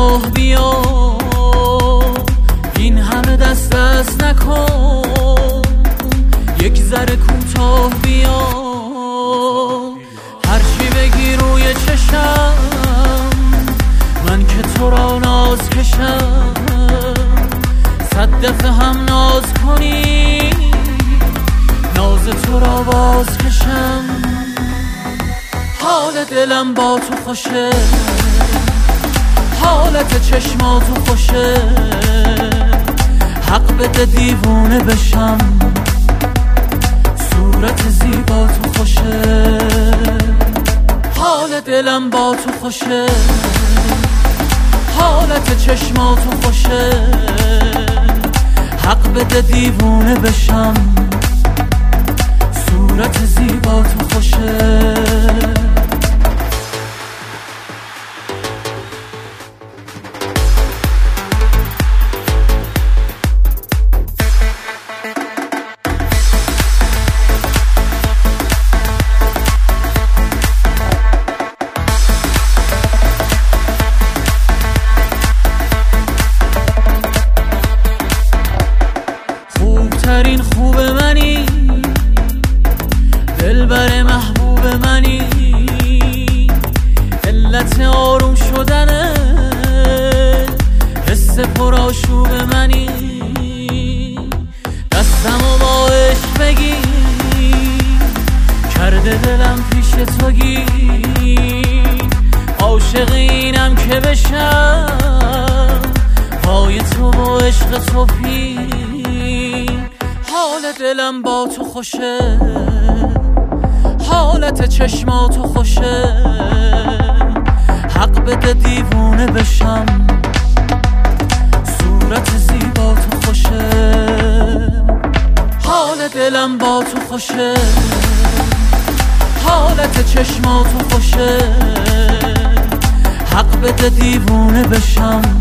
کوتاه بیا، این همه دست نکن، یک ذره کوتاه بیا. هرچی بگی روی چشم، من که تو را ناز کشم، 100 دفعه هم ناز کنی، ناز تو را باز کشم. حال دلم با تو خوشه، حالت چشماتو خوشه، حق بده دیوونه بشم، صورت زیبا تو خوشه. حال دلم با تو خوشه، حالت چشماتو خوشه، حق بده دیوونه بشم، صورت زیبا تو خوشه. خوبترین خوب منی، دلبر محبوب منی، علت آروم شدنه، حس پرآشوب منی. دستمو با عشق بگیر، کرده دلم پیش تو گیر، عاشق اینم که بشم، پای تو با عشق تو پیر. حال دلم با تو خوشه، حالت چشماتو خوشه، حق بده دیوونه بشم، صورت زیبا تو خوشه. حال دلم با تو خوشه، حالت چشماتو خوشه، حق بده دیوونه بشم،